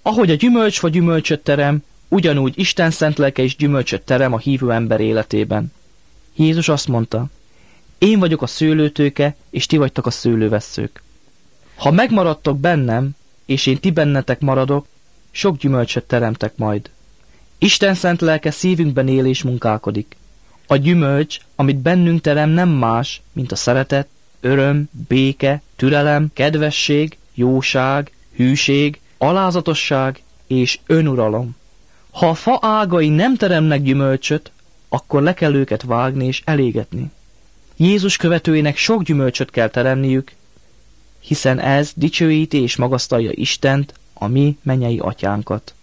Ahogy a gyümölcsfa gyümölcsöt terem, ugyanúgy Isten szent lelke is gyümölcsöt terem a hívő ember életében. Jézus azt mondta, én vagyok a szőlőtőke, és ti vagytok a szőlővesszők. Ha megmaradtok bennem, és én ti bennetek maradok, sok gyümölcsöt teremtek majd. Isten szent lelke szívünkben él és munkálkodik. A gyümölcs, amit bennünk terem, nem más, mint a szeretet, öröm, béke, türelem, kedvesség, jóság, hűség, alázatosság és önuralom. Ha a fa ágai nem teremnek gyümölcsöt, akkor le kell őket vágni és elégetni. Jézus követőinek sok gyümölcsöt kell teremniük, hiszen ez dicsőíti és magasztalja Istent, a mi mennyei atyánkat.